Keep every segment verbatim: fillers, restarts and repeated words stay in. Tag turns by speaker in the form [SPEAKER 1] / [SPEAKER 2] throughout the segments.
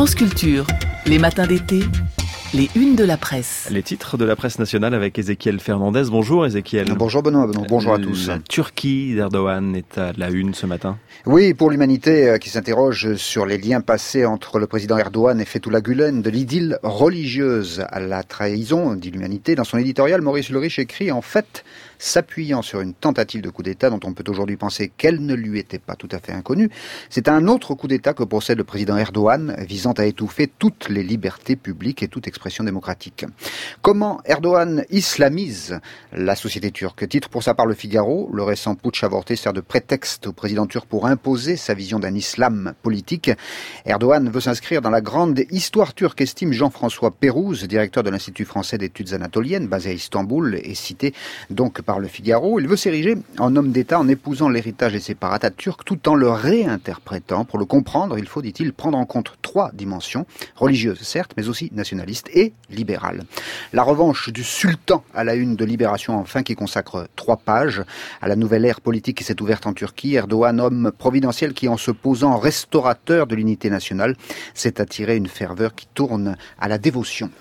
[SPEAKER 1] France Culture, les matins d'été, les unes de la presse.
[SPEAKER 2] Les titres de la presse nationale avec Ézéchiel Fernandez. Bonjour Ézéchiel.
[SPEAKER 3] Bonjour Benoît, bonjour à tous.
[SPEAKER 2] La Turquie d'Erdogan est à la une ce matin.
[SPEAKER 3] Oui, pour l'humanité qui s'interroge sur les liens passés entre le président Erdogan et Fethullah Gülen, de l'idylle religieuse à la trahison, dit l'humanité. Dans son éditorial, Maurice Ulrich écrit en fait, s'appuyant sur une tentative de coup d'État dont on peut aujourd'hui penser qu'elle ne lui était pas tout à fait inconnue, c'est un autre coup d'État que procède le président Erdogan, visant à étouffer toutes les libertés publiques et toute expression démocratique. Comment Erdogan islamise la société turque? Titre pour sa part Le Figaro. Le récent putsch avorté sert de prétexte au président turc pour imposer sa vision d'un islam politique. Erdogan veut s'inscrire dans la grande histoire turque, estime Jean-François Pérouse, directeur de l'Institut français d'études anatoliennes, basé à Istanbul et cité donc par Le Figaro. Il veut s'ériger en homme d'État en épousant l'héritage des séparats turcs tout en le réinterprétant. Pour le comprendre, il faut, dit-il, prendre en compte trois dimensions, religieuses certes, mais aussi nationalistes et libérales. La revanche du sultan à la une de Libération enfin, qui consacre trois pages à la nouvelle ère politique qui s'est ouverte en Turquie. Erdogan, homme providentiel qui, en se posant restaurateur de l'unité nationale, s'est attiré une ferveur qui tourne à la dévotion.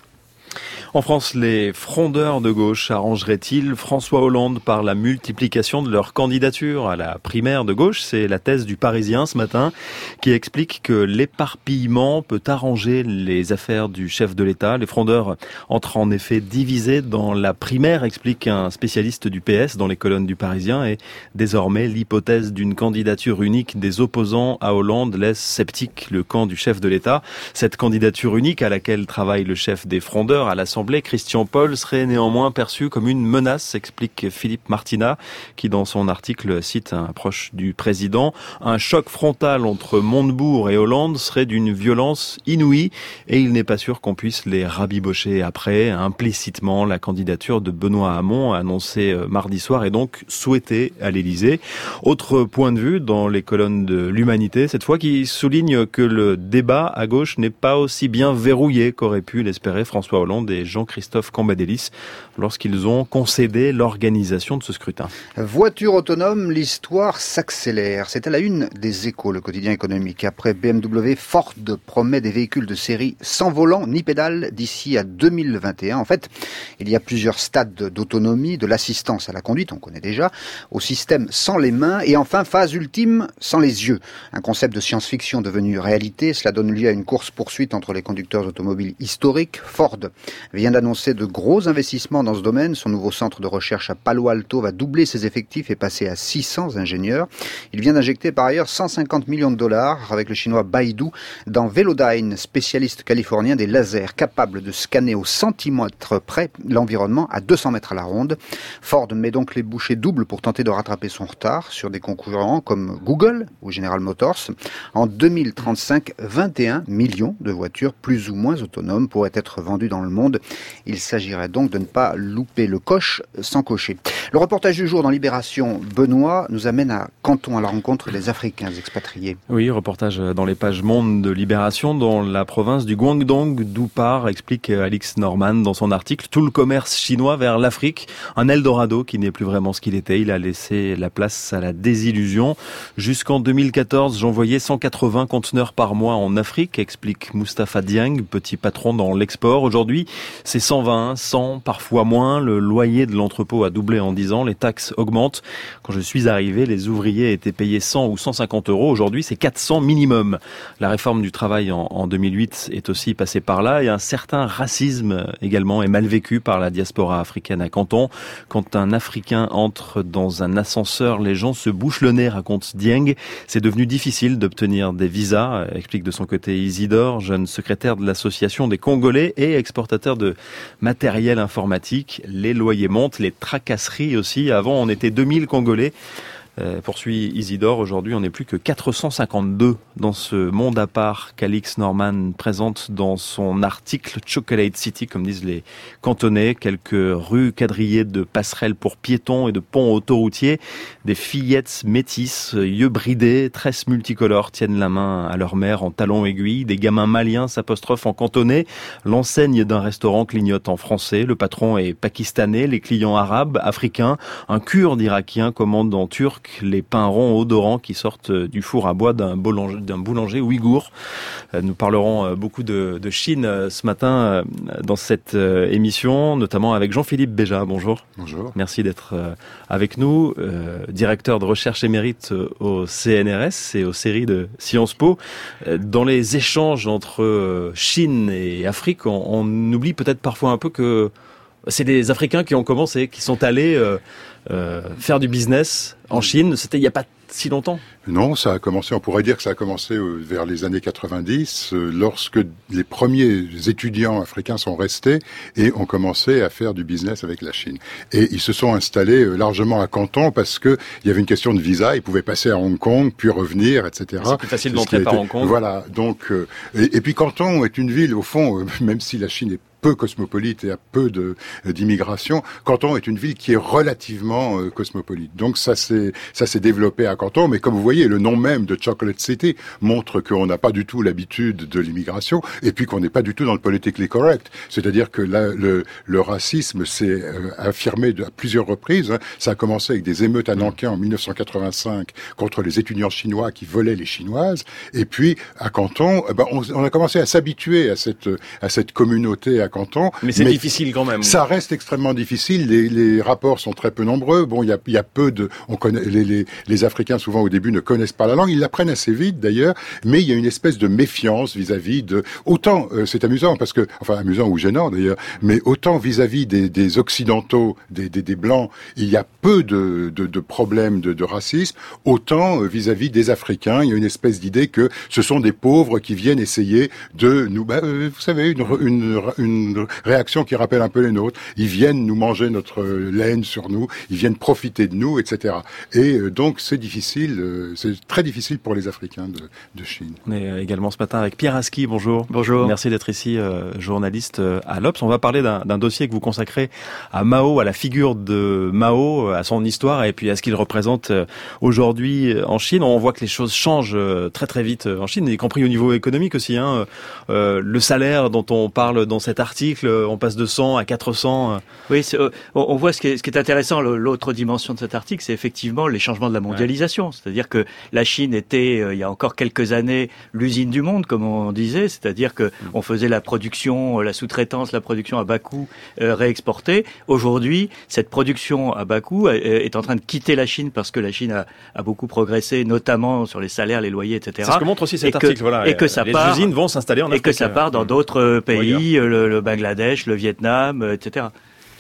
[SPEAKER 2] En France, les frondeurs de gauche arrangeraient-ils François Hollande par la multiplication de leur candidature à la primaire de gauche? C'est la thèse du Parisien ce matin qui explique que l'éparpillement peut arranger les affaires du chef de l'État. Les frondeurs entrent en effet divisés dans la primaire, explique un spécialiste du P S dans les colonnes du Parisien. Et désormais, l'hypothèse d'une candidature unique des opposants à Hollande laisse sceptique le camp du chef de l'État. Cette candidature unique à laquelle travaille le chef des frondeurs à l'Assemblée, Christian Paul, serait néanmoins perçu comme une menace, explique Philippe Martinat, qui dans son article cite un proche du président. Un choc frontal entre Montebourg et Hollande serait d'une violence inouïe et il n'est pas sûr qu'on puisse les rabibocher après. Implicitement, la candidature de Benoît Hamon, annoncée mardi soir, est donc souhaitée à l'Élysée. Autre point de vue dans les colonnes de l'Humanité, cette fois, qui souligne que le débat à gauche n'est pas aussi bien verrouillé qu'aurait pu l'espérer François Hollande et Jean-Christophe Cambadélis lorsqu'ils ont concédé l'organisation de ce scrutin.
[SPEAKER 3] Voiture autonome, l'histoire s'accélère. C'est à la une des Échos, le quotidien économique. Après B M W, Ford promet des véhicules de série sans volant ni pédale d'ici à deux mille vingt et un. En fait, il y a plusieurs stades d'autonomie, de l'assistance à la conduite, on connaît déjà, au système sans les mains et enfin phase ultime sans les yeux. Un concept de science-fiction devenu réalité, cela donne lieu à une course-poursuite entre les conducteurs automobiles historiques. Ford vient d'annoncer de gros investissements dans ce domaine. Son nouveau centre de recherche à Palo Alto va doubler ses effectifs et passer à six cents ingénieurs. Il vient d'injecter par ailleurs cent cinquante millions de dollars avec le chinois Baidu dans Velodyne, spécialiste californien des lasers capables de scanner au centimètre près l'environnement à deux cents mètres à la ronde. Ford met donc les bouchées doubles pour tenter de rattraper son retard sur des concurrents comme Google ou General Motors. En deux mille trente-cinq, vingt et un millions de voitures plus ou moins autonomes pourraient être vendues dans le monde. Il s'agirait donc de ne pas louper le coche sans cocher. Le reportage du jour dans Libération, Benoît, nous amène à Canton à la rencontre des Africains expatriés.
[SPEAKER 2] Oui, reportage dans les pages Monde de Libération dans la province du Guangdong, d'où part, explique Alix Norman dans son article, tout le commerce chinois vers l'Afrique, un Eldorado qui n'est plus vraiment ce qu'il était. Il a laissé la place à la désillusion. Jusqu'en deux mille quatorze, j'envoyais cent quatre-vingts conteneurs par mois en Afrique, explique Moustapha Dieng, petit patron dans l'export. Aujourd'hui, c'est cent vingt, cent, parfois moins. Le loyer de l'entrepôt a doublé en dix ans. Les taxes augmentent. Quand je suis arrivé, les ouvriers étaient payés cent ou cent cinquante euros. Aujourd'hui, c'est quatre cents minimum. La réforme du travail en, en deux mille huit est aussi passée par là. Et un certain racisme également est mal vécu par la diaspora africaine à Canton. Quand un Africain entre dans un ascenseur, les gens se bouchent le nez, raconte Dieng. C'est devenu difficile d'obtenir des visas, explique de son côté Isidore, jeune secrétaire de l'association des Congolais et exportateur de matériel informatique. Les loyers montent, les tracasseries aussi. Avant, on était deux mille Congolais. Euh, poursuit Isidore, aujourd'hui on n'est plus que quatre cent cinquante-deux dans ce monde à part qu'Alix Norman présente dans son article Chocolate City, comme disent les cantonais, quelques rues quadrillées de passerelles pour piétons et de ponts autoroutiers, des fillettes métisses, yeux bridés, tresses multicolores tiennent la main à leur mère en talons aiguilles, des gamins maliens s'apostrophent en cantonais, l'enseigne d'un restaurant clignote en français, le patron est pakistanais, les clients arabes, africains, un kurde irakien commande en turc, avec les pains ronds odorants qui sortent du four à bois d'un boulanger, d'un boulanger ouïghour. Nous parlerons beaucoup de, de Chine ce matin dans cette émission, notamment avec Jean-Philippe Béja. Bonjour.
[SPEAKER 4] Bonjour.
[SPEAKER 2] Merci d'être avec nous, euh, directeur de recherche émérite au C N R S et aux séries de Sciences Po. Dans les échanges entre Chine et Afrique, on, on oublie peut-être parfois un peu que c'est des Africains qui ont commencé, qui sont allés euh, euh, faire du business en Chine. C'était il n'y a pas si longtemps.
[SPEAKER 4] Non, ça a commencé, on pourrait dire que ça a commencé euh, vers les années quatre-vingt-dix, euh, lorsque les premiers étudiants africains sont restés et ont commencé à faire du business avec la Chine. Et ils se sont installés euh, largement à Canton parce que il y avait une question de visa, ils pouvaient passer à Hong Kong, puis revenir, et cetera.
[SPEAKER 2] C'est plus facile d'entrer par Hong Kong.
[SPEAKER 4] Voilà, donc, euh, et, et puis Canton est une ville, au fond, euh, même si la Chine est peu cosmopolite et a peu de d'immigration, Canton est une ville qui est relativement euh, cosmopolite. Donc ça s'est ça s'est développé à Canton, mais comme vous voyez, le nom même de Chocolate City montre qu'on n'a pas du tout l'habitude de l'immigration et puis qu'on n'est pas du tout dans le politically correct. C'est-à-dire que là, le le racisme s'est euh, affirmé à plusieurs reprises. Hein. Ça a commencé avec des émeutes à Nankin en mille neuf cent quatre-vingt-cinq contre les étudiants chinois qui volaient les chinoises, et puis à Canton, eh ben, on, on a commencé à s'habituer à cette à cette communauté à Canton.
[SPEAKER 2] Mais c'est mais difficile quand même.
[SPEAKER 4] Ça reste extrêmement difficile. Les, les rapports sont très peu nombreux. Bon, il y a, il y a peu de, on connaît les, les, les Africains souvent au début ne connaissent pas la langue. Ils l'apprennent assez vite d'ailleurs, mais il y a une espèce de méfiance vis-à-vis de. Autant euh, c'est amusant parce que, enfin amusant ou gênant d'ailleurs, mais autant vis-à-vis des, des occidentaux, des, des, des blancs, il y a peu de, de, de problèmes de, de racisme. Autant euh, vis-à-vis des Africains, il y a une espèce d'idée que ce sont des pauvres qui viennent essayer de nous, bah, euh, vous savez, une, une, une une réaction qui rappelle un peu les nôtres. Ils viennent nous manger notre laine sur nous, ils viennent profiter de nous, et cetera. Et euh, donc c'est difficile, euh, c'est très difficile pour les Africains de, de Chine.
[SPEAKER 2] On est également ce matin avec Pierre Aski. Bonjour.
[SPEAKER 5] Bonjour.
[SPEAKER 2] Merci d'être ici, euh, journaliste à l'Obs. On va parler d'un, d'un dossier que vous consacrez à Mao, à la figure de Mao, à son histoire et puis à ce qu'il représente aujourd'hui en Chine. On voit que les choses changent très très vite en Chine, y compris au niveau économique aussi. Hein. Euh, le salaire dont on parle dans cet article, on passe de cent à quatre cents.
[SPEAKER 5] Oui, c'est, euh, on voit ce qui est, ce qui est intéressant, l'autre dimension de cet article, c'est effectivement les changements de la mondialisation. Ouais. C'est-à-dire que la Chine était, euh, il y a encore quelques années, l'usine du monde, comme on disait. C'est-à-dire que on faisait la production, la sous-traitance, la production à bas coût euh, réexportée. Aujourd'hui, cette production à bas coût est, est en train de quitter la Chine parce que la Chine a, a beaucoup progressé, notamment sur les salaires, les loyers, et cetera.
[SPEAKER 2] C'est ce que montre aussi cet
[SPEAKER 5] et
[SPEAKER 2] article.
[SPEAKER 5] Que,
[SPEAKER 2] voilà.
[SPEAKER 5] Et que ça
[SPEAKER 2] les
[SPEAKER 5] part,
[SPEAKER 2] usines vont s'installer en Afrique.
[SPEAKER 5] Et que ça part dans d'autres pays, le, le Bangladesh, le Vietnam, et cetera.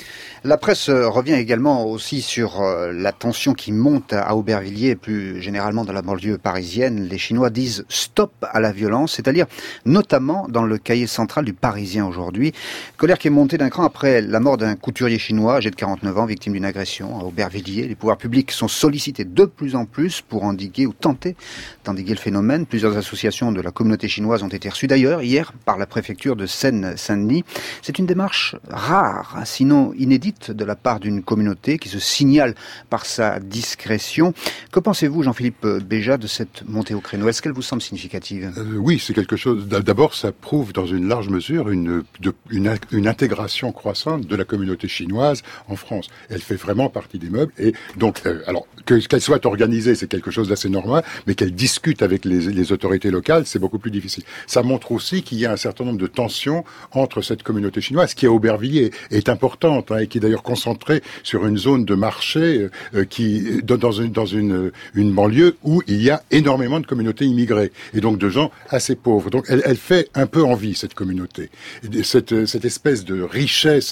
[SPEAKER 3] La presse revient également aussi sur la tension qui monte à Aubervilliers et plus généralement dans la banlieue parisienne. Les Chinois disent stop à la violence, c'est-à-dire notamment dans le cahier central du Parisien aujourd'hui. Colère qui est montée d'un cran après la mort d'un couturier chinois âgé de quarante-neuf ans, victime d'une agression à Aubervilliers. Les pouvoirs publics sont sollicités de plus en plus pour endiguer ou tenter d'endiguer le phénomène. Plusieurs associations de la communauté chinoise ont été reçues d'ailleurs hier par la préfecture de Seine-Saint-Denis. C'est une démarche rare, sinon inédite, de la part d'une communauté qui se signale par sa discrétion. Que pensez-vous, Jean-Philippe Béja, de cette montée au créneau? Est-ce qu'elle vous semble significative?
[SPEAKER 4] euh, Oui, c'est quelque chose. D'abord, ça prouve dans une large mesure une, de, une, une intégration croissante de la communauté chinoise en France. Elle fait vraiment partie des meubles. Et donc, euh, alors que, qu'elle soit organisée, c'est quelque chose d'assez normal, mais qu'elle discute avec les, les autorités locales, c'est beaucoup plus difficile. Ça montre aussi qu'il y a un certain nombre de tensions entre cette communauté chinoise, qui à Aubervilliers est importante, hein, et qui est d'ailleurs concentrée sur une zone de marché euh, qui dans une dans une une banlieue où il y a énormément de communautés immigrées et donc de gens assez pauvres. Donc elle, elle fait un peu envie, cette communauté, cette cette espèce de richesse.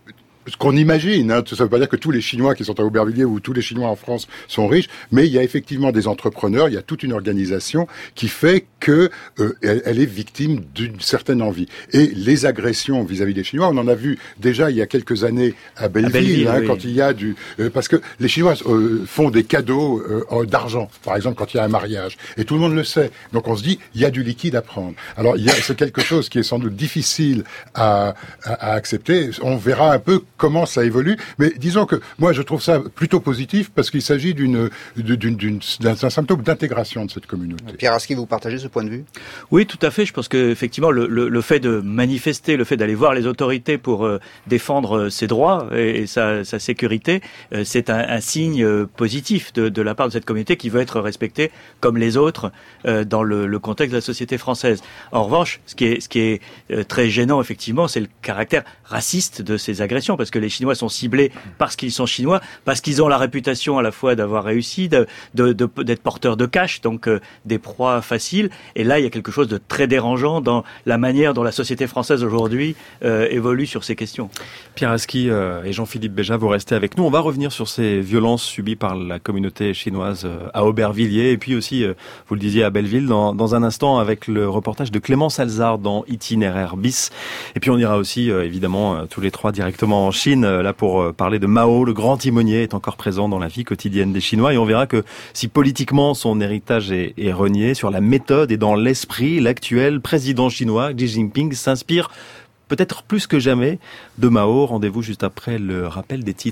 [SPEAKER 4] Ce qu'on imagine, hein, ça ne veut pas dire que tous les Chinois qui sont à Aubervilliers ou tous les Chinois en France sont riches, mais il y a effectivement des entrepreneurs, il y a toute une organisation qui fait que euh, elle, elle est victime d'une certaine envie. Et les agressions vis-à-vis des Chinois, on en a vu déjà il y a quelques années à Belleville, à Belleville hein, oui. quand il y a du, euh, parce que les Chinois euh, font des cadeaux euh, d'argent, par exemple quand il y a un mariage, et tout le monde le sait. Donc on se dit, il y a du liquide à prendre. Alors il y a, c'est quelque chose qui est sans doute difficile à, à, à accepter. On verra un peu comment ça évolue. Mais disons que moi, je trouve ça plutôt positif parce qu'il s'agit d'une, d'une, d'une, d'un symptôme d'intégration de cette communauté.
[SPEAKER 3] Pierre Aski, vous partagez ce point de vue ?
[SPEAKER 5] Oui, tout à fait. Je pense que effectivement, le, le, le fait de manifester, le fait d'aller voir les autorités pour euh, défendre ses droits et, et sa, sa sécurité, euh, c'est un, un signe euh, positif de, de la part de cette communauté qui veut être respectée comme les autres euh, dans le, le contexte de la société française. En revanche, ce qui est, ce qui est euh, très gênant, effectivement, c'est le caractère raciste de ces agressions, parce que les Chinois sont ciblés parce qu'ils sont chinois, parce qu'ils ont la réputation à la fois d'avoir réussi, de, de, de, d'être porteurs de cash, donc euh, des proies faciles. Et là, il y a quelque chose de très dérangeant dans la manière dont la société française aujourd'hui euh, évolue sur ces questions.
[SPEAKER 2] Pierre Aski euh, et Jean-Philippe Béja, vous restez avec nous. On va revenir sur ces violences subies par la communauté chinoise euh, à Aubervilliers et puis aussi, euh, vous le disiez, à Belleville dans, dans un instant avec le reportage de Clément Salzard dans Itinéraire bis. Et puis on ira aussi, euh, évidemment, euh, tous les trois directement en Chine, euh, là pour euh, parler de Mao. Le grand timonier est encore présent dans la vie quotidienne des Chinois et on verra que si politiquement son héritage est, est renié, sur la méthode et dans l'esprit, l'actuel président chinois, Xi Jinping, s'inspire peut-être plus que jamais de Mao. Rendez-vous juste après le rappel des titres.